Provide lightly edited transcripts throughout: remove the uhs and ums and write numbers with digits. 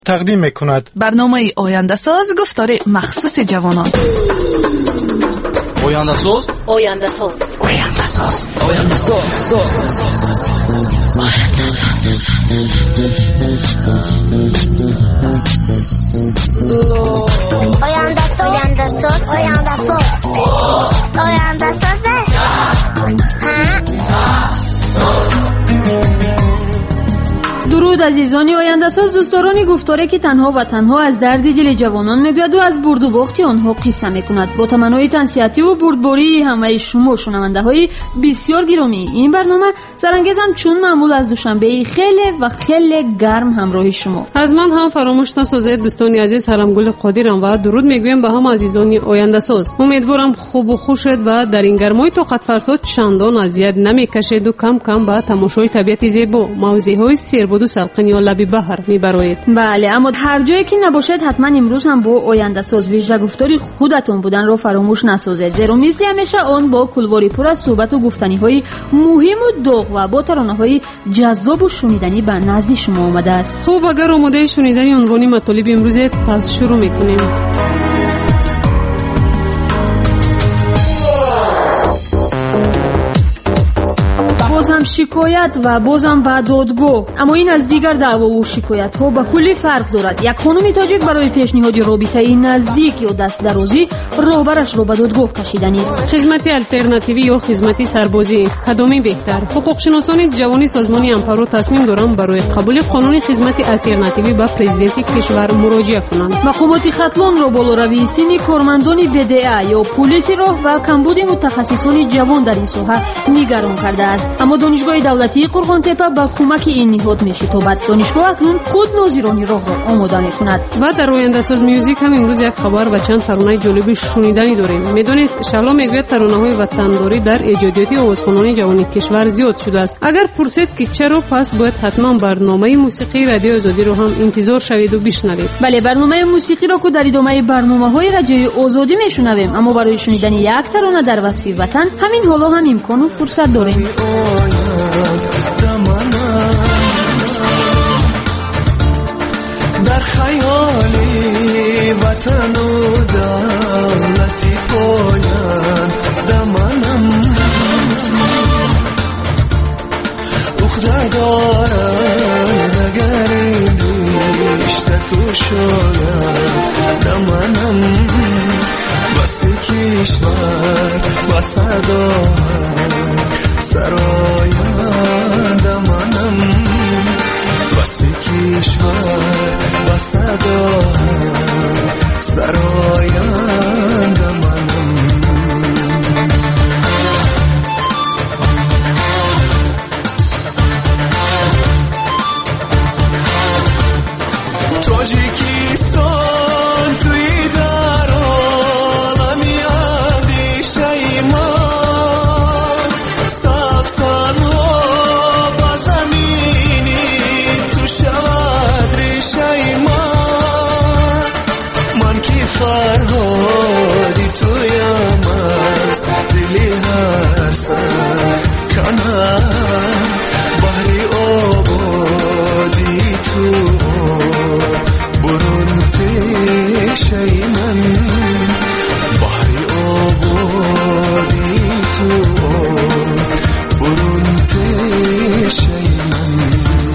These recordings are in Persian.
تقدیم میکند برنامه آینده ساز گفتار مخصوص جوانان. آینده ساز آینده ساز آینده ساز آینده ساز آینده ساز آینده ساز آینده ساز آینده ساز. درود عزیزان آینده ساز، دوستداران گفتاره که تنها و تنها از درد دل جوانان میگوید و از برد و باخت آنها قصه میکند. با تمنای تنصیحاتی و بردباری همه شما شنونده های بسیار گرامی، این برنامه سرانگیزم چون معمول از دوشنبه خیلی گرم همراه شما. از من هم فراموش نسازید دوستان عزیز، سلامگل قادرم و درود میگویم به هم عزیزان آینده ساز. امیدوارم خوب و خوش شد و در این گرمای طاقت فرسا چندان اذیت نمیکشید و کم کم به تماشای طبیعت زیبا، موضوعهای سربود و سلقین یا لب بحر میبرید. بله، اما هر جایی که نباشید حتما امروز هم با آینده ساز ویژه گفتاری خودتون بودن رو فراموش نسازید، زیرا مثل همیشه آن با کلواری پر از صحبت و گفتنی های مهم و داغ و با ترانه های جذاب و شنیدنی به نزد شما آمده است. خب اگر آماده شنیدن عنوان مطالب امروز پس شروع میکنیم. بازم شکایت و بازم به دادگاه، اما این از دیگر دعوا و شکایت ها به کلی فرق دارد. یک خانم تاجیک برای پیشنهاد رابطه نزدیک یا دست درازی راهبرش را به دادگاه کشیدن است. خدمت الترناتیوی یا خدمت سربازی کدامی بهتر؟ حقوق شناسان جوانی سازمان امپارو تصمیم دارند برای قبول قانون خدمت الترناتیوی به پرزیدنت کشور مراجعه کنند. مقامات خطلان را بالاروی سن کارمندان بدعه یا پلیس راه و کمبود متخصصان جوان در این ساحه نگران کرده است. اما دانشگاه دولتی قرغان‌تپه با کمک این نهاد می‌شتابد. دانشگاه اکنون خود ناظرانی راه را آماده می‌کند. و در آینده ساز میوزیک هم امروز یک خبر و چند ترانه جالب شنیدنی داریم. میدونید شلا میگوید ترانه‌های وطنداری در ایجادیات آوازخوانان جوان کشور زیاد شده است. اگر پرسید که چرا، پس باید حتما برنامه موسیقی رادیو آزادی رو هم انتظار شوید و بشنوید. بله، برنامه موسیقی را که در ادامه برنامه‌های رادیو آزادی میشنویم، اما برای شنیدن یک ترانه در وصف وطن همین حالا هم امکان و فرصت داریم. در خیالی وطن و دولتی پایم دمانم اخده دارم نگری بیشتر تو شاید دمانم وصف کشور و صدا سرایم دمانم وصف کشور و صدا سرایم دمانم. تاجیکستان توی در عالمی اندیشه ما سبزن ها با زمینی تو شود ریشه ما. من کی فرهادی تویم است دلی هر سر کنم بحری آبادی تو برون پیشه من بحری آبادی تو برون پیشه من.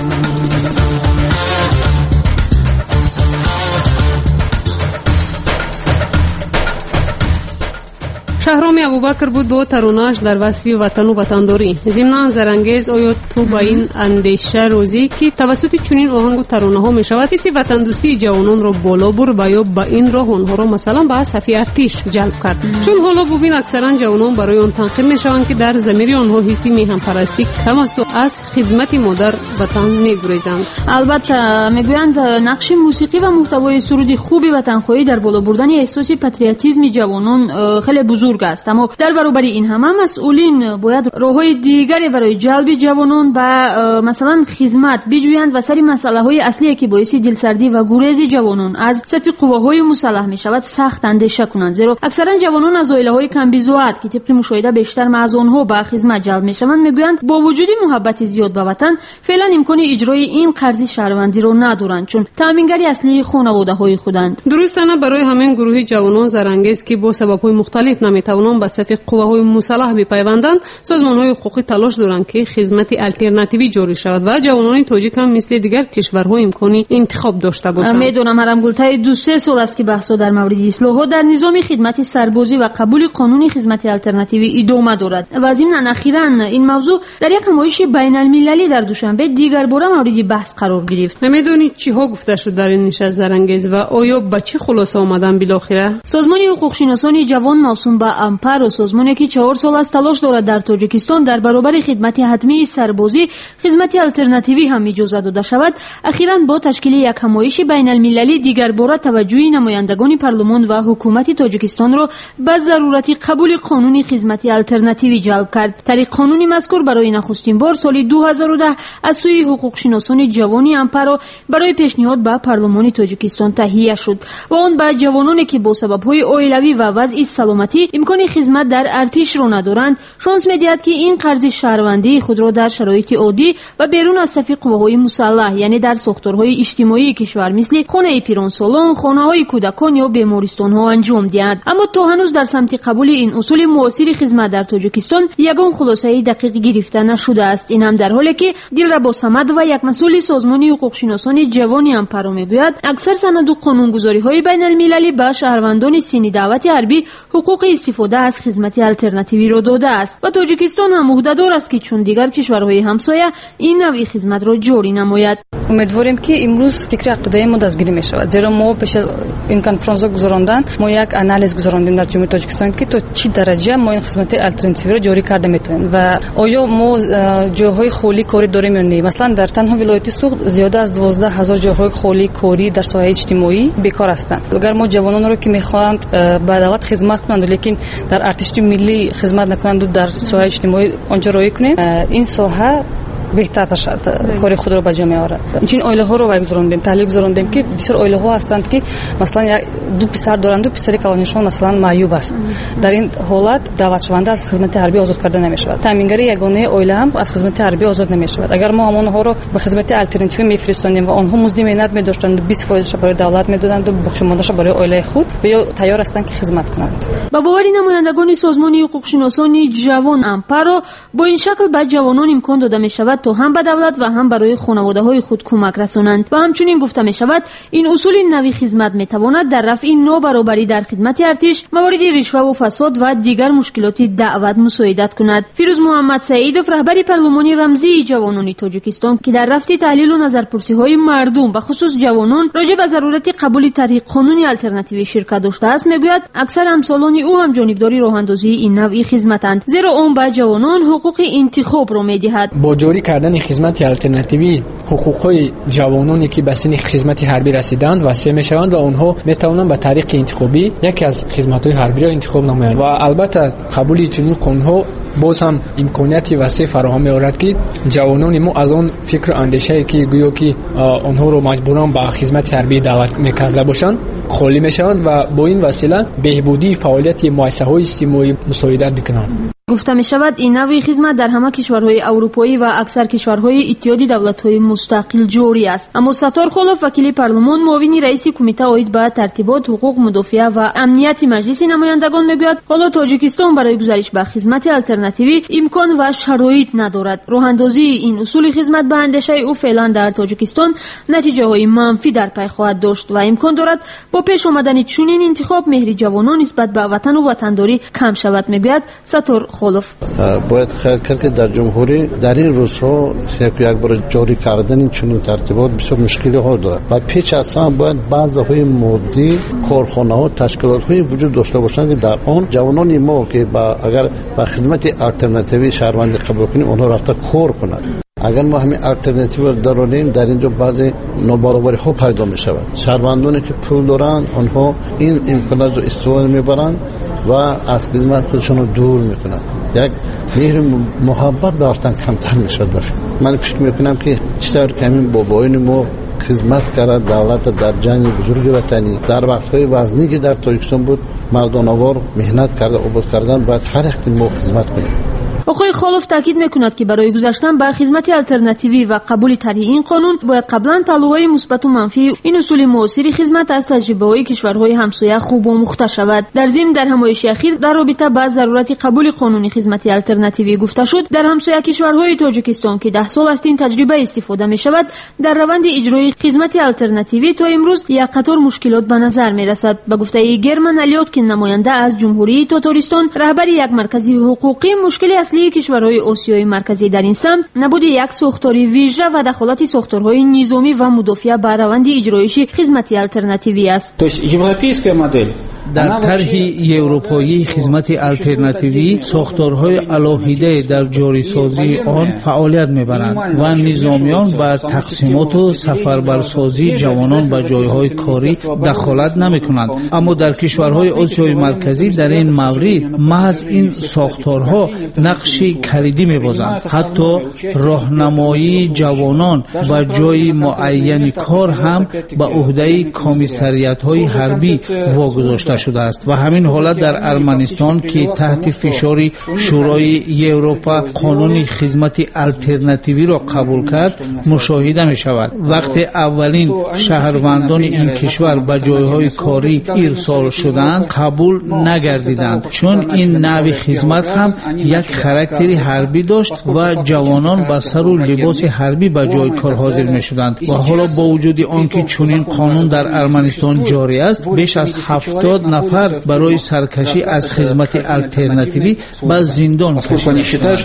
شهرام ابوبکر بود با ترانه‌اش در وصف وطن و وطنداری. ضمناً زرانگیز آیا تو با این اندیشه روزی که توسط چنین آهنگ و ترانه‌ها می‌شود حس وطن دوستی جوانان را بالا برد و یا با این راه آنها را مثلا به صف ارتش جلب کرد؟ چون حالا ببین اکثرا جوانان برای آن تنقید می‌شوند که در ضمیر آنها حسی میهم پرستی کم است و از خدمت مادر وطن می‌گریزند. البته میگویند نقش موسیقی و محتوای سرودی خوبی وطنخواهی در بالا بردن احساس پاتریوتیسم جوانان خیلی بزرگ بزرگ است. اما در برابر این همه مسئولین باید راههای دیگری برای جلب جوانان به مثلا خدمت بجویند و سری مسئله‌های اصلی که باعث دلسردی و گریز جوانان از صف قواهای مسلح می‌شود سخت اندیشه کنند، زیرا اکثرا جوانان از عائله‌های کم بزاعت که طبق مشاهده بیشتر از آنها به خدمت جلب می‌شوند میگویند با وجود محبت زیاد به وطن فعلا امکان اجرای این قرض شهروندی را ندارند، چون تامینگری اصلی خانواده‌های خودند. درست نه برای همین گروه جوانان زرانگیز که با سبب‌های مختلف نمی‌توانند به صف قواهای مسلح بپیوندند، سازمان‌های حقوقی تلاش دارند که خدمت آلترناتیوی جاری شود و جوانان تاجیک هم مثل دیگر کشورها امکانی انتخاب داشته باشند. میدونم هرم گلتای 2-3 سال است که بحث‌ها در مورد اصلاحات در نظام خدمت سربازی و قبول قانونی خدمت آلترناتیوی ادامه دارد و از این اخیراً این موضوع در یک نمایش بین‌المللی در دوشنبه دیگر بار مورد بحث قرار گرفت. نمیدونید چی ها گفته شد در این نشست زرانگیز و آیا به چه خلاصه آمدن بالاخره؟ سازمان حقوق شناسان جوان موسوم به امپر و سازمانی که 4 سال است تلاش دارد در تاجیکستان در برابر خدمت حتمی سربازی خدمت آلترناتیوی هم اجازه داده شود، اخیراً با تشکیل یک نمایش بین‌المللی دیگر بار توجه نمایندگان پارلمان و حکومت تاجیکستان را به ضرورت قبول قانون خدمت آلترناتیوی جلب کرد. طریق قانون مذکور برای نخستین بار سال 2010 از سوی حقوق شناسان جوانی امپر برای پیشنهاد به پارلمان تاجیکستان تهیه شد و آن به جوانانی که با سبب‌های عائلوی و وضع سلامتی امکان خدمت در ارتش را ندارند شانس می‌دهد که این قرض شهروندی خود را در شرایط عادی و بیرون از صف قواهای مسلح یعنی در ساختارهای اجتماعی کشور مثل خانه پیران سالن، خانه‌های کودکان یا بیمارستان‌ها انجام دهند. اما تا هنوز در سمت قبول این اصول معاصر خدمت در تاجیکستان یگان خلاصه دقیق گرفته نشده است. این هم در حالی که دلربا صمد و یک مسئول سازمان حقوق شناسان جوانی امپر میگوید اکثر سند و قانونگذاری‌های بین‌المللی به شهروندان سین دعوت حربی حقوق استفاده از خدمت آلترناتیوی را داده است و تاجیکستان هم عهده‌دار است که چون دیگر کشورهای همسایه این نوع خدمت را جاری نماید. امیدواریم که امروز فکر عقیده ما دستگیری می شود، زیرا ما پیش از این کنفرانس گذراندن ما یک آنالیز گذراندیم در جمهوری تاجیکستان که تا چه درجه ما این خدمت آلترناتیوی را جاری کرده میتونیم و آیا ما جاهای خالی کاری داریم یا نه. مثلا در تنها ولایت سوخت زیاده از 12000 جاهای خالی کاری در ساحه اجتماعی بیکار هستند. اگر ما جوانان رو که میخواهند به دولت خدمت کنند لیکن در ارتش ملی خدمت نکنند و در ساحه اجتماعی آنجا راه کنیم، این ساحه بهتر شد کار خود رو به جا میاره. این عائله ها رو گذراندیم، تحلیل گذراندیم که بسیار عائله ها هستند که مثلا دو پسر دارند و پسری کلانشون مثلا معیوب است. در این حالت دعوت شونده از خدمت حربی آزاد کرده نمیشود. تامینگری یگانه عائله هم از خدمت حربی آزاد نمیشود. اگر ما همان ها رو به خدمت آلترناتیوی میفرستانیم و آنها مزد مهنت می‌داشتند و 20% برای دولت میدادند و بخشماندهش برای عائله خود یا تیار هستند که خدمت کنند. با باوری نمایندگان سازمان حقوق شناسان جوان امپر با این شکل به جوانان امکان داده میشود تا هم به دولت و هم برای خانواده‌های خود کمک رسانند و همچنین گفته می شود این اصول نوی خدمت می تواند در رفع نابرابری در خدمت ارتش، موارد رشوه و فساد و دیگر مشکلات دعوت مساعدت کند. فیروز محمد سعیدوف رهبر پارلمان رمزی جوانان تاجیکستان که در رفع تحلیل و نظرپرسی‌های مردم و خصوص جوانان راجع به ضرورت قبول طریق قانونی آلترناتیوی شرکت داشته است میگوید اکثر همسالان او هم جانبداری راه‌اندازی این نوع خدمتند، زیرا آن به جوانان حقوق انتخاب را می‌دهد. با جاری کردن خدمت آلترناتیوی حقوق‌های جوانانی که به سن خدمت حربی رسیدند وسیع می‌شوند و آنها می‌توانند به طریق انتخابی یکی از خدمت‌های حربی را انتخاب نمایند و البته قبول چنین قانون‌ها باز هم امکانیت وسیع فراهم می‌آورد که جوانان ما از آن فکر و اندیشه‌ای که گویا که آنها را مجبوران به خدمت حربی دعوت می‌کرده باشند خالی می‌شوند و با این وسیله بهبودی فعالیت مؤسسه‌های اجتماعی مساعدت می‌کنند. گفته می شود این نوع خدمت در همه کشورهای اروپایی و اکثر کشورهای اتحاد دولت‌های مستقل جاری است. اما ستار خلوف وکیل پارلمان معاون رئیس کمیته عاید به ترتیبات حقوق مدافع و امنیت مجلس نمایندگان میگوید حالا تاجیکستان برای گزارش به خدمت آلترناتیوی امکان و شرایط ندارد. راه‌اندازی این اصول خدمت به اندیشه او فعلا در تاجیکستان نتیجه‌های منفی در پی خواهد داشت و امکان دارد با پیش آمدن چنین انتخاب مهر جوانان نسبت به وطن و وطنداری کم شود میگوید ستار خلوف. باید خیال کرد که در جمهوری در این روزها یک بار جاری کردن این چنین ترتیبات بسیار مشکلی ها دارد و پیش از همه باید بعضی‌های مادی کارخانه‌ها تشکیلات‌های وجود داشته باشند که در آن جوانان ما که اگر با خدمت آلترناتیوی شهروندی قبول کنیم آنها رفته کار کنند. اگر ما همین آلترناتیو داریم در اینجا بعضی نابرابری ها پیدا می شود. شهروندانی که پول دارند آنها این امکانات رو استفاده میبرند و از خدمت خودشون رو دور میکنن. یک مهر محبت داشتن کمتر میشد. من فکر میکنم که چطور که همین بابایان ما خدمت کرد دولت در جنگ بزرگ وطنی، در وقت‌های وزنی که در تاجیکستان بود مردانوار مهنت کرده آباد کردن، باید هر وقت ما خدمت کنیم. آقای خالوف تاکید میکند که برای گذشتن به خدمت آلترناتیوی و قبول طرح این قانون باید قبلا پهلوهای مثبت و منفی این اصول معاصر خدمت از تجربه‌های کشورهای همسایه خوب آموخته شود. در ضمن در همایش اخیر در رابطه با ضرورت قبول قانون خدمت آلترناتیوی گفته شد در همسایه کشورهای تاجیکستان که 10 سال از این تجربه استفاده می‌شود در روند اجرای خدمت آلترناتیوی تا امروز یک قطار مشکلات به نظر می‌رسد. به گفته گرمن الیوتکین نماینده از جمهوری تاتارستان رهبر یک مرکز حقوقی، مشکل کشورهای آسیای مرکزی در این سمت نبود یک ساختار ویژه و دخالت ساختارهای نظامی و مدافع بر روند اجرایش خدمت آلترناتیوی است. در طرح اروپایی خدمت آلترناتیوی ساختارهای علاهیده در جاریسازی آن فعالیت می‌برند و نظامیان با تقسیمات و سفربرسازی جوانان به جایهای کاری دخالت نمی‌کنند. اما در کشورهای آسیای مرکزی در این مورد محض این ساختارها نقش کلیدی می‌بازند. حتی راهنمایی جوانان و جای معین کار هم به عهده کمیسریات‌های حربی واگذاشته شده است و همین حالت در ارمنستان که تحت فشار شورای اروپا قانون خدمت آلترناتیوی را قبول کرد مشاهده می شود. وقتی اولین شهروندان این کشور به جایهای کاری ارسال شدند قبول نگردیدند، چون این نوع خدمت هم یک خاراکتری حربی داشت و جوانان با سر و لباس حربی به جای کار حاضر می شدند و حالا با وجود آنکه چنین قانون در ارمنستان جاری است بیش از 70 نفر برای سرکشی از خدمت آلترناتیوی به زندان کشیده.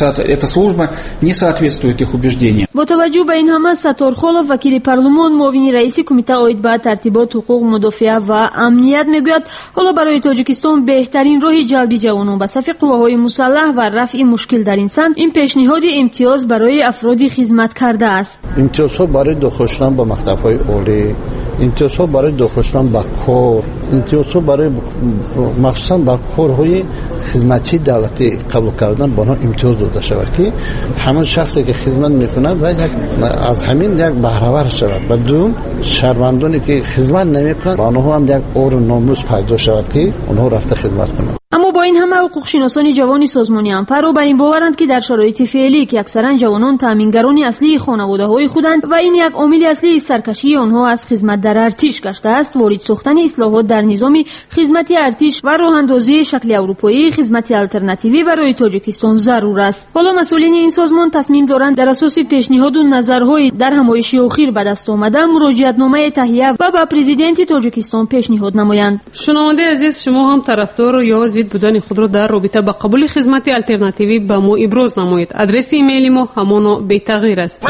با توجه به این همه ستار خالوف وکیل پارلمان معاون رئیس کمیته عاید به ترتیبات حقوق مدافع و امنیت میگوید حالا برای تاجیکستان بهترین راه جلب جوانان به صف قواهای مسلح و رفع مشکل در این سمت این پیشنهاد امتیاز برای افراد خدمت کرده است. امتیازها برای داخل به مکتب‌های عالی، امتیازها برای داخل به کار، امتیازها برای مخصوصا با کارهای خدمتی دولتی قبول کردن با آنها امتیاز داده شود که همون شخصی که خدمت میکنه و از همین یک بهره‌ور شود و دوم شهروندانی که خدمت نمیکنند با آنها هم یک اور ناموس پیدا شود که آنها رفته خدمت کنند. اما با این همه حقوق شناسان جوانی سازمان امپرو بر این باورند که در شرایط فعلی که اکثرا جوانان تامینگران اصلی خانواده‌های خودند و این یک عامل اصلی سرکشی آنها از خدمت در ارتش گشته است، وارد ساختن اصلاحات در نظام خدمت ارتش و راه اندازی شکل اروپایی خدمت آلترناتیوی برای تاجیکستان ضرور است. حالا مسئولین این سازمان تصمیم دارند در اساس پیشنهاد و نظرهای در همایش اخیر به دست آمده مراجعتنامه تهیه و به پرزیدنت تاجیکستان پیشنهاد نمایند. شنونده عزیز، شما هم طرفدار یا ضد بودن خود را در رابطه با قبول خدمت آلترناتیوی به ما ابراز نمایید. آدرس ایمیل ما همان بی تغییر است.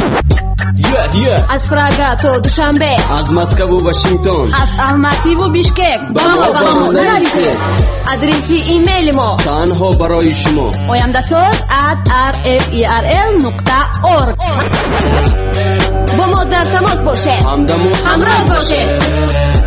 از پراگا تا دوشنبه، از مسکو و واشنگتن، از الماتی و بیشکک با ما نرسید. آدرس ایمیل ما تنها برای شما oyamdasoz@rferl.org. با ما در تماس باشید، همراه باشید.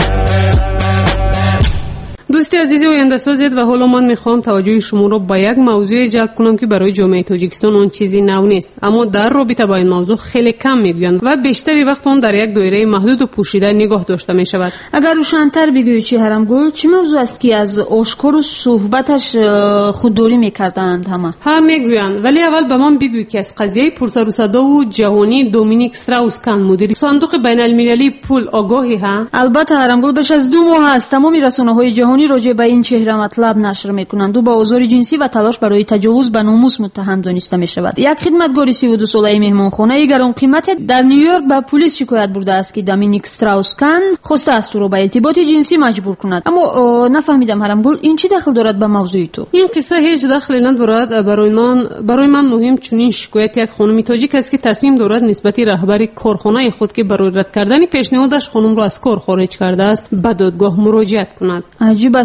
دوستی عزیزی آینده سازید و حالا من میخوام توجه شما را به یک موضوع جلب کنم که برای جامعه تاجیکستان اون چیزی نو نیست، اما در رابطه با این موضوع خیلی کم میگویند و بیشتری وقت اون در یک دایره محدود و پوشیده نگاه داشته میشود. اگر روشن‌تر بگویی چه هرمگل چه موضوع است که از آشکار و صحبتش خودداری میکردند؟ هم میگویند، ولی اول به من بگوی که از قضیه پرسر و صدا و جهانی دومینیک استراوس کان مدیر صندوق بین المللی پول آگاهی ها؟ البته هرمگل بیش از 2 ماه است تمام رسانه‌های جهانی راجع به این چهره مطلب نشر میکنند و با آزار جنسی و تلاش برای تجاوز به ناموس متهم دانسته می شود. یک خدمتگار 32 ساله مهمانخانه گران قیمت در نیویورک به پلیس شکایت برده است که دومینیک استراوس کان خواسته است او را به ارتباط جنسی مجبور کند. اما نفهمیدم هرمگل این چی دخل دارد به موضوع تو؟ این قصه هیچ دخلی ندارد. برای من مهم چنین شکایت یک خانم تاجیک است که تصمیم دارد نسبت رهبر کارخانه خود که برای رد کردن پیشنهادش خانم را از کار خارج کرده است به دادگاه مراجعت کند. عجیب است.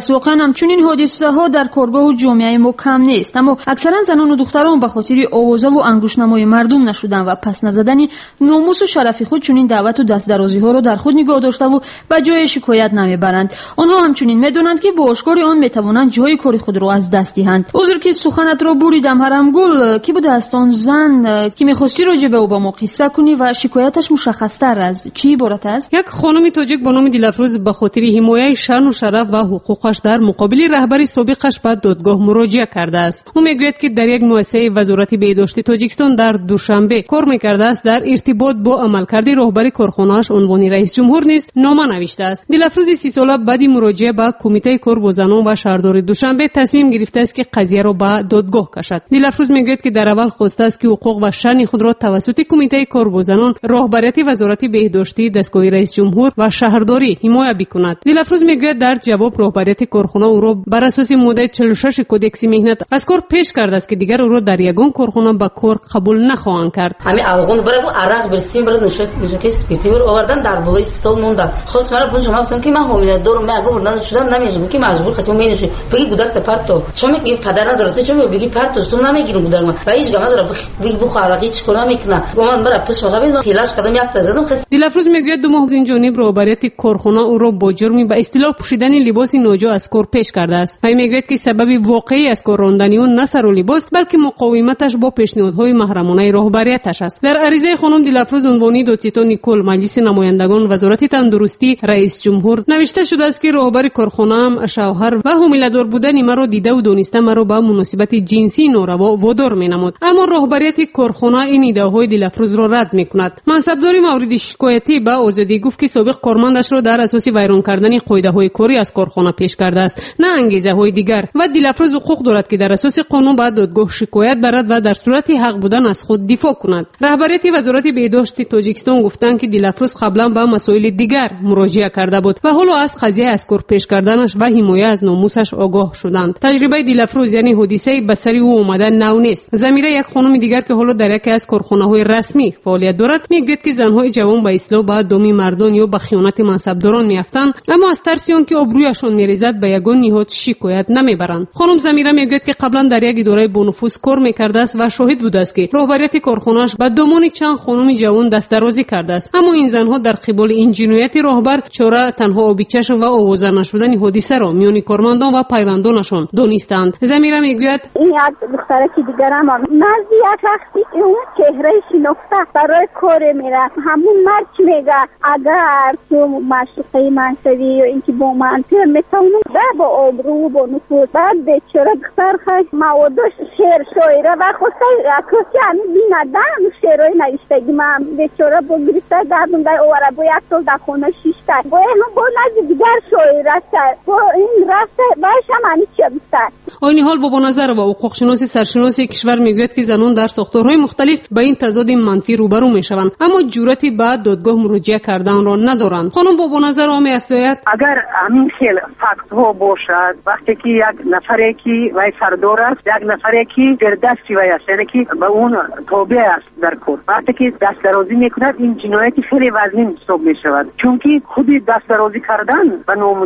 پس واقعا همچنین حادثه ها در کارگاه و جامعه ما کم نیست، اما اکثرا زنان و دختران به خاطر آوازه و انگشت‌نمای مردم نشدن و پس نزدن ناموس و شرف خود چنین دعوت و دست درازی ها را در خود نگاه داشته و به جای شکایت نمیبرند. آنها همچنین میدونند که با اشکار آن میتوانند جای کار خود را از دست دهند. عذر که سخنت را بریدم هرمگل، کی بود استان زن که میخواستی راجع به او با ما قصه کنی و شکایتش مشخص‌تر از چی عبارت است؟ یک خانم تاجیک با نام دلافروز به خاطر حمایت شان و شرف و حقوقش در مقابل رهبر سابقش به دادگاه مراجعه کرده است. او میگوید که در یک مؤسسه وزارت بهداشت تاجیکستان در دوشنبه کار میکرده است. در ارتباط با عملکرد رهبر کارخانه‌اش عنوان رئیس جمهور نیز نامه نوشته است. دلافروز 30 ساله بعد مراجعه به کمیته کار با زنان و شهردار دوشنبه تصمیم گرفته است که قضیه را به دادگاه کشد. دلافروز میگوید که در اول خواسته است که حقوق و شان خود را توسط کمیته کار با زنان، رهبریت وزارت بهداشتی، دستگاه رئیس جمهور و شهرداری حمایت بکند. دلافروز میگوید در جواب رهبریت کارخانه او را بر اساس ماده 46 کدکس مهنت از کار پیش کرده است که دیگر او را در یگان کارخانه به کار قبول نخواهند کرد. همین افغان برای عرق برسیم برای نوشاکی سپیتی رو آوردن در بالای استال موندن. خواست مرا پونج گفتن که من حامله دارم، من اگه مردن شدم نمیجم که مجبور خودم مینوشه بگی گودک پرتو چه میگی پدر نداره چه میگی پرتو تو نمیگیرم گودک من و هیچ گام نداره بگی بخو عرقی چیکار نمیکنه گمان برای پس واقعا تلاش کردم یک تا زدم. دلافروز میگوید 2 ماه از این جانب رهبریت کارخانه او را با جرمی به اصطلاح پوشیدن لباس ناجا از کار پیش کرده است و میگوید که سبب واقعی از کار راندن اون نه سر و لباس بلکه مقاومتش با پیشنهادهای محرمانه رهبریتش است. در عریضه خانم دلافروز عنوانی دادستان نیکول مجلس نمایندگان وزارت تندرستی رئیس جمهور نوشته شده است که رهبر کارخانه هم شوهر و حامله‌دار بودن مرا دیده و دانسته مرا به مناسبت جنسی ناروا وادار مینمود، اما رهبریت کارخانه این ایده‌های دلافروز را رد میکند. منصبدار مورد شکایتی به آزادی گفت که سابق کارمندش را در اساس ویران کردن قاعده‌های کاری از کارخانه پیش کرده است، نه انگیزه‌های دیگر، و دلافروز حقوق دارد که در اساس قانون به دادگاه شکایت برد و در صورت حق بودن از خود دفاع کند. رهبریت وزارت بهداشت تاجیکستان گفتند که دلافروز قبلا به مسائل دیگر مراجعه کرده بود و حالا از قضیه از کار پیش کردنش و حمایت از ناموسش آگاه شدند. تجربه دلافروز یعنی حادثه به سر او اومدن نو نیست. ضمیره یک خانم دیگر که حالا در یکی از کارخانه‌های رسمی فعالیت دارد میگوید که زن‌های جوان به اصطلاح به دام مردان یا به خیانت منصبداران میافتند، اما از ترس آنکه آبرویشان میریزد به یگان نهاد شکایت نمیبرند. خانم ضمیره میگوید که قبلا در یک اداره با نفوذ کار میکرده است و شاهد بوده است که رهبریت کارخانه‌اش به دامان چند خانم جوان دست درازی کرده است، اما این زنها در قبال این جنایت رهبر چاره تنها آبی چشم و آوازه نشدن حادثه را میان کارمندان و پیوندانشان دانستند. ضمیره میگوید این یک دختره که دیگر هم مرد یک وقتی اون چهره شناخته برای کار میره، همون مرد میگه اگر تو معشوقه من شدی یا اینکه با من تو میتونم با آبرو و با نفوذ بعد بیچاره دختر خواهد موادش شعر شاعره و خواسته کسی همین بیندن شعرهای نوشتگی من بیچاره با گریسته دردم در اواره با یک سال در خونه شیشته با هم با نزد دیگر شاعره شد با این رفته باش هم همی چه بستد. آینی حال بابا نظر و حقوق شناسی سرشناسی کشور میگوید که زنان در ساختارهای مختلف به این تضاد منفی روبرو میشوند، اما جرأتی به دادگاه مراجعه کردن را ندارند. خانم بابا نظر هم می‌افزاید اگر همین خیل فکت ها باشد وقتی که یک نفری که وای سردار است، یک نفری که در دست وای است، یعنی که به اون تابع است در کار، وقتی که دست درازی میکند این جنایت خیلی وزین حساب میشود، چون که خود دست درازی کردن به ناموس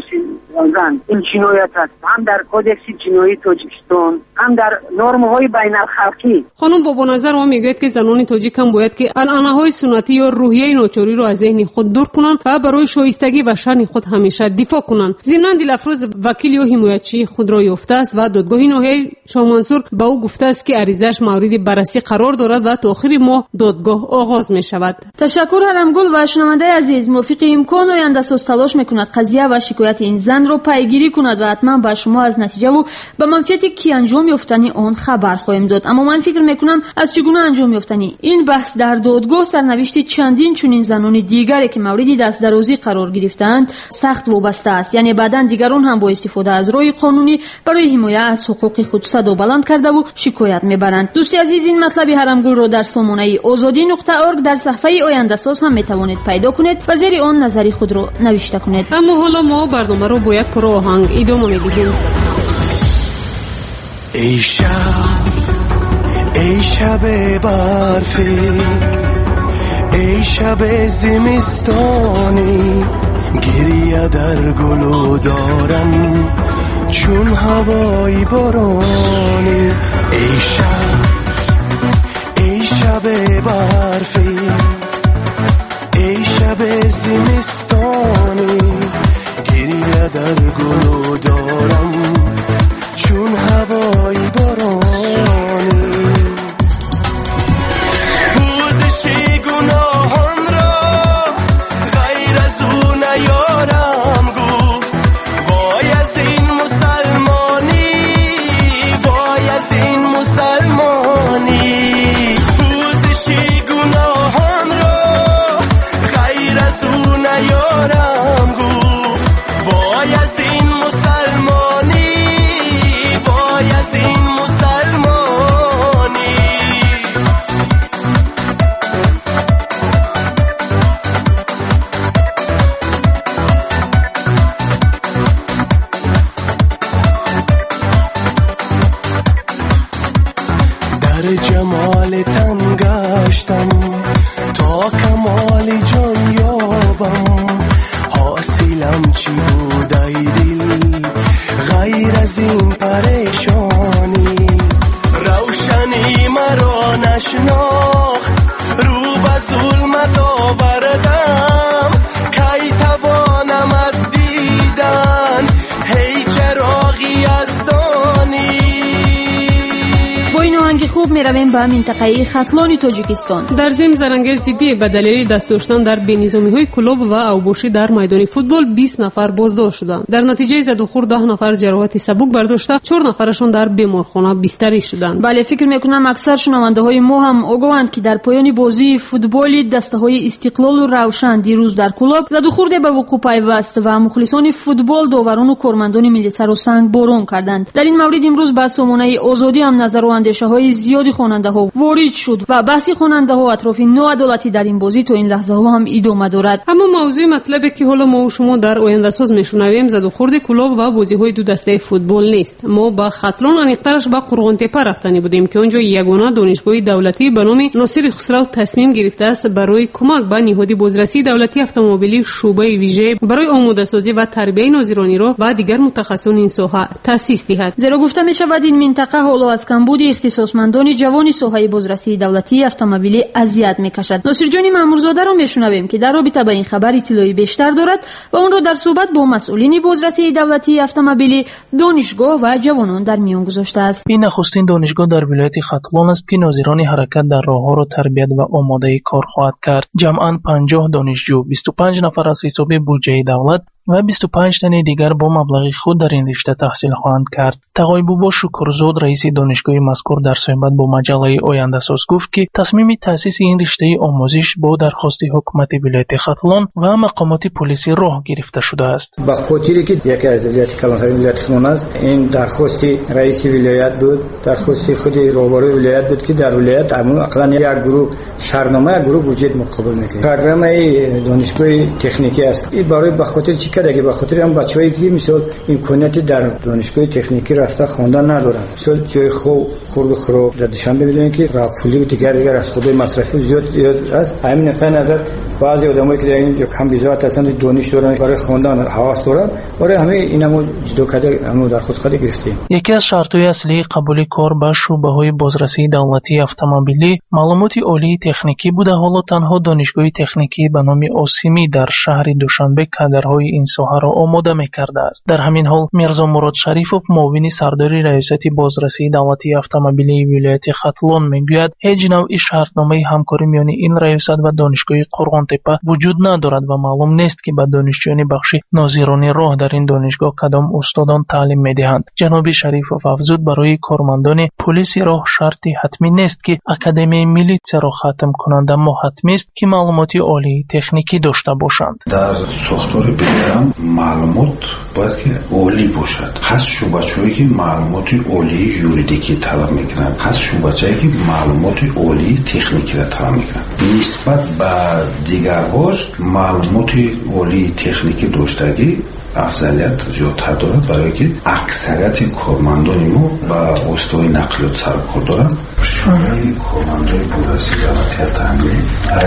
زن این جنایت است، هم در کدکس جنایی تاجیکستان هم در نرم‌های بین‌الخلقی. خانم بابا نظر هم میگوید که زنان تاجیک هم باید که عنعنه‌های سنتی یا روحیه ناچاری را از ذهن خود دور کنند و برای شایستگی و شأن خود همیشه دفاع کنند. ضمناً دلافروز وکیل یا حمایتچی خود را یافته است و دادگاه ناحیه شاه منصور به او گفته است که عریضه‌اش مورد بررسی قرار دارد و تا آخر ماه دادگاه آغاز می شود. تشکر هرمگل و شنونده عزیز. موافق امکان آینده ساز تلاش میکند قضیه و شکایت این زن را پیگیری کند و حتما به شما از نتیجه و به منفیت کی انجام یافتنی آن خبر خواهیم داد. اما من فکر میکنم از چگونه انجام یافتنی این بحث در دادگاه سرنوشت چندین چنین زنان دیگری که مورد دست درازی قرار گرفتند سخت وابسته است، یعنی بعداً دیگران هم با استفاده از راه قانونی برای حمایت از حقوق خود صدا بلند کرده و شکایت میبرند. دوستی عزیز، این مطلب هرمگل را در سامانه azadi.org در صفحه آینده ساز هم میتوانید پیدا کنید و زیر آن نظری خود را نوشته کنید. اما حالا ما برنامه را با یک پاره آهنگ ادامه میدیم. ای شب برفی، ای شب زمستانی، گریه در گلو دارم، چون هوای بارانی. ای شب برفی، ای شب زمستانی، گریه در گلو دارم چون هوای بارانی. پوزش گناهان را غیر از او نیارم گفت. وای از این مسلمانی، وای از این مسلمانی. پوزش گناهان را غیر از او نیارم گفت. وای از این مسلمانی، وای از این مسلمانی. در جمال تن گشتم تا کمال جان یابم. حاصلم چی بود ای دل غیر از این پریشانی. روشنی مرا نشناخت، رو به ظلمت آوردم. کی توانم دیدن هی چراغی از دانی. با این آهنگ خوب میرویم به منطقه ختلان تاجیکستان. در ضمن زرانگیز دیدی به دلیل دست داشتن در بینظامی‌های کلوب و اوباشی در میدان فوتبال 20 نفر بازداشت شدند. در نتیجه زد و خورد 10 نفر جراحت سبک برداشته، 4 نفرشون در بیمارخانه بستری شدند. بله، فکر میکنم اکثر شنونده‌های ما هم آگاهند که در پایان بازی فوتبالی دسته‌های استقلال و روشن دیروز در کلوب زد و خورد به وقوع پیوست و مخلصان فوتبال داوران و کارمندان ملی سر و سنگ بارون کردند. در این مورد امروز به سامانه آزادی هم نظر و اندیشه‌های زیادی خواننده‌ها وارد شد و بحث خواننده‌ها اطراف نوعدالتی در این بازی تا این لحظه ها هم ادامه دارد. اما موضوع مطلبی که حالا ما و شما در آینده ساز میشنویم زد و خورد کلوب و بازی‌های دو دسته فوتبال نیست. ما با ختلان انیقترش به قرغنتپه رفتنی بودیم که اونجا یگانه دانشگاه دولتی به نام ناصر خسرو تصمیم گرفته است برای کمک به نهاد بازرسی دولتی اتومبیلی شعبه ویژه برای آماده سازی و تربیت ناظرانی را و دیگر متخصصان این ساحه تأسیس دهد. زیرا گفته می‌شود این منطقه حالا از کمبود اختصاصمندان جوان ساحه بازرسی دولتی اتومبیلی اذیت می‌کشد. ناصر جان مامورزاده را میشنویم که در رابطه با این خبر اطلاعی بیشتر دارد و اون را در صحبت با مسئولین بازرسی دولتی اتومبیلی، دانشگاه و جوانان در میان گذاشته است. این نخستین دانشگاه در ولایت ختلان است که ناظران حرکت در راه‌ها را تربیت و آماده کار خواهد کرد. جمعاً 50 دانشجو، 25 نفر از حساب بودجه دولت و 25 تن دیگر با مبلغ خود در این رشته تحصیل خواهند کرد. تقایبوبا شکرزاد رئیس دانشگاه مذکور در صحبت با مجله آینده ساز گفت که تصمیم تأسیس این رشته آموزش با درخواست حکومت ولایت ختلان و مقامات پلیسی راه گرفته شده است. با خاطری که یکی از ولایت کلانتری ولایت ختلان است، این درخواست رئیس ولایت بود، درخواست خود روبروی ولایت بود که در ولایت اقلا یک گروه شهرنامه گروه وجود مقابل میکنه. برنامه دانشگاه تکنیکی است. این برای به خاطر که به خاطر هم بچه‌ای که مثلا امکاناتی در دانشگاه تکنیکی رفته خواندن ندارن، مثلا جای خورد و خراب در دوشنبه ببینید که راه پولی دیگر از خودی مصرفی زیاد است. همین نقطه نظر بعضی آدمایی که در اینجا کم بیزات هستن دانش دارن برای خواندن حواس دارن، برای همه اینمو جدا کرده همو درخواست خود گرفتیم. یکی از شرط‌های اصلی قبول کار به شعبه‌های بازرسی دولتی اتومبیلی معلومات عالی تکنیکی بوده. حالا تنها دانشگاه تکنیکی به نام آسیمی در شهر دوشنبه کادرهای این ساحه را آماده می‌کرده است. در همین حال میرزا مراد شریفوف معاون سردار ریاست بازرسی دولتی اتومبیلی ولایت ختلان میگوید هیچ نوع شرطنامه همکاری میان این ریاست و دانشگاه قرغنتپه وجود ندارد و معلوم نیست که به دانشجویان بخش ناظرانی راه در این دانشگاه کدام استادان تعلیم میدهند. جناب شریفوف افزود برای کارمندان پلیس راه شرطی حتمی نیست که اکادمی میلیتسیا را ختم کنند، اما حتمی است که معلومات عالی تکنیکی داشته باشند. در ساختار بگیرم معلومات باید که عالی باشد. هست شعبه‌هایی که معلومات عالی یوریدیکی طلب میکنن، هست شعبه‌هایی که معلومات عالی تکنیکی را طلب میکنن. نسبت به دیگر هاش معلومات عالی تکنیکی داشتگی افضلیت زیادتر دارد، برای که اکثریت کارمندان ما با واسطه نقلیات سرکار دارند. شماره کارمندان بازرسی دولتی التحمیلی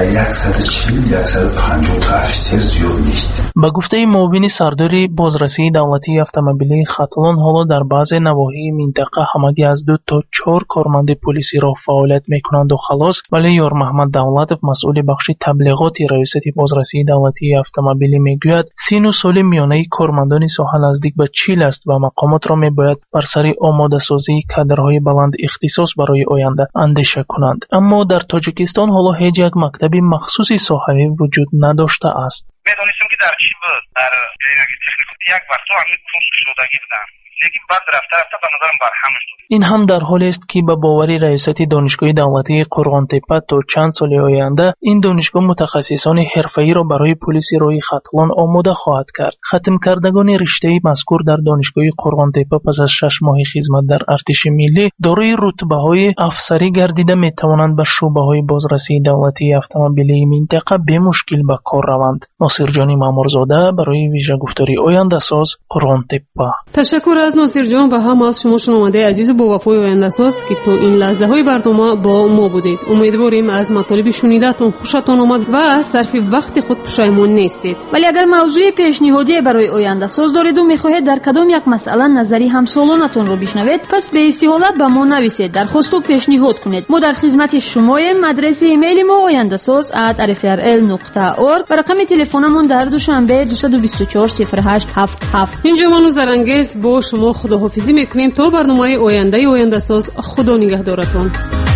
140-150 تا افیسر زیاد نیست. با گفته معاون سردار بازرسی دولتی اتومبیلی خاتلان، حالا در بعضی نواحی منطقه همگی از 2 تا 4 کارمند پلیسی را فعالیت میکنند و خلاص. ولی یار محمد دولتов مسئول بخش تبلیغات ریاست بازرسی دولتی اتومبیلی میگوید سین و سال میانه کارمندان ساحه نزدیک به 40 است و مقامات را میباید بر سر آماده سازی کادرهای بلند اختصاص برای آینده اندیشه کنند. اما در تاجیکستان حالا هیچ یک مکتب مخصوصی ساحوی وجود نداشته است. میدونستم که در چی بود در تکنیک یک وقتا همین کورس شدگی بودم، لیکن بعد رفته به نظرم برهم شد. این هم در حالی است که به باوری ریاست دانشگاه دولتی قرغانتپه تا چند سال آینده این دانشگاه متخصصان حرفه‌ای را برای پلیس رای خاتلان آماده خواهد کرد. ختم کردگان رشته مذکور در دانشگاه قرغانتپه پس از 6 ماه خدمت در ارتش ملی دارای رتبه‌های افسری گردیده می‌توانند به شعبه‌های بازرسی دولتی اتومبیلی منطقه به مشکل به کار روند. ناصرجانی مامورزاده برای ویژه گفتاری آینده ساز قرغانتپه. تشکر از ناصر جان و هم از شما شنونده عزیز و با وفای آینده ساز که تو این لحظه های برنامه با ما بودید. امیدواریم از مطالب شنیده‌تان خوشتان آمد و از صرف وقت خود پشیمون نیستید. ولی اگر موضوع پیشنهادی برای آینده ساز دارید و می‌خواهید در کدام یک مسئله نظری همسالانتون رو بشنوید، پس به استحالت به ما نویسید، درخواست و پیشنهاد کنید. ما در خدمت شماییم. آدرس ایمیل ما oyandasaz@rfrl.org و رقم تلفنمون در دوشنبه 224-0877. اینجا ما زرنگیز با شما خداحافظی میکنیم تا برنامه آینده ساز. خدا نگهدارتون.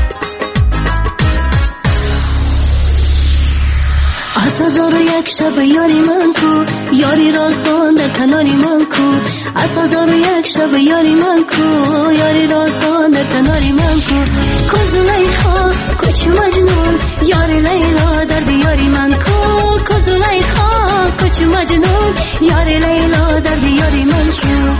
از 1001 شب یاری من کو، یاری رازان در کناری من کو. از 1001 شب یاری من کو، یاری رازان در کناری من کو. کوزلیخا کوچ مجنون، یاری لیلا در دیاری من کو. کوزلیخا کوچ مجنون، یاری لیلا در دیاری من کو.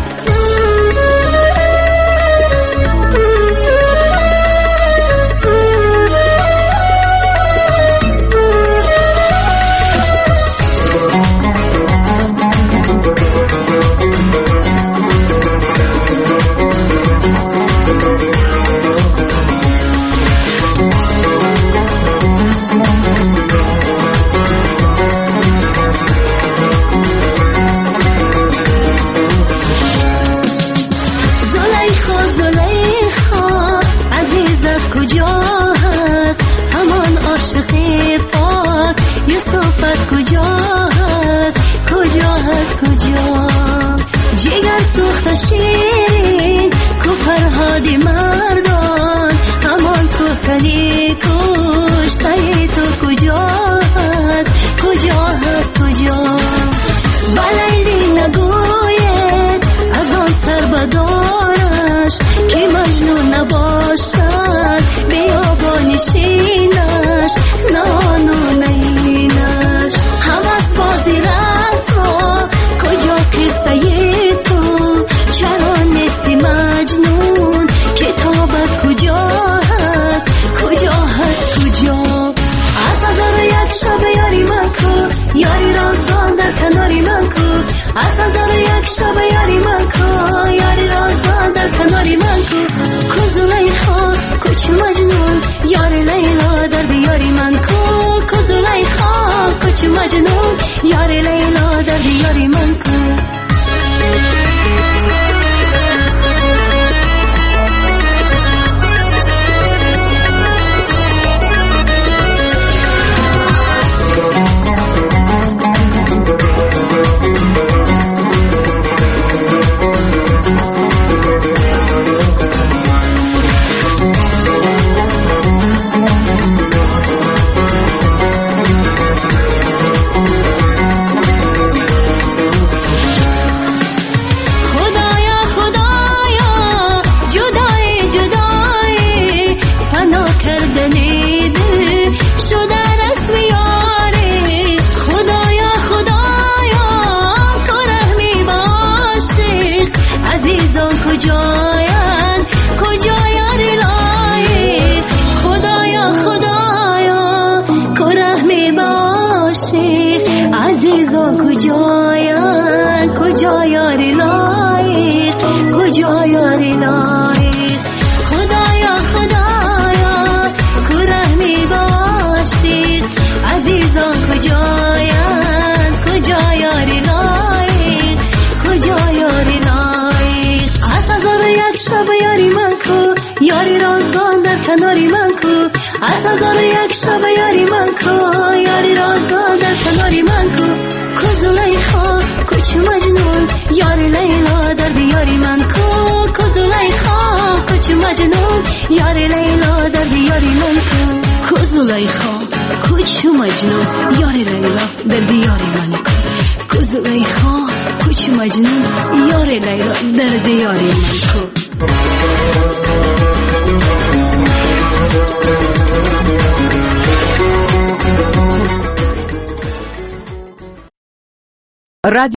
شیرین کو فرهادی مردان، همان کو کنی کشتای تو کجا هست، کجا هست، کجا؟ بلیلی نگوید از آن سر بدارش که مجنون نباشد، بیابانی شینش نانو نینش. هم از بازی رسوا کجا قصه تو، چرا نیستی مجنون، کتابت کجا هست، کجا هست، کجا؟ از 1001 شب یاری من کو، یاری رازان در کناری من کو. از 1001 شب یاری من کو، یاری رازان در کناری من کو. کوزلیخا کوچ مجنون، یاری لیلا در دیاری من کو. کوزلیخا کوچ مجنون، یاری لیلا در دیاری من کو. کجا یاری لایق کجا یاری لایق خدایا خدایا کو رحمی باشید عزیزان کجایند کجا یاری لایق کجا یاری لایق از 1001 شب یاری من کو یاری رازگان در کناری من کو از 1001 شب یاری من کو یاری رازگان در کناری من کو کو زلیخا کوچ مجنون یاری لیلا در دیاری من کو کو زلیخا کوچ مجنون یاری لیلا در دیاری من کو کو زلیخا کوچ مجنون یاری لیلا در دیاری من کو کو زلیخا کوچ مجنون یاری لیلا در دیاری من کو رادیو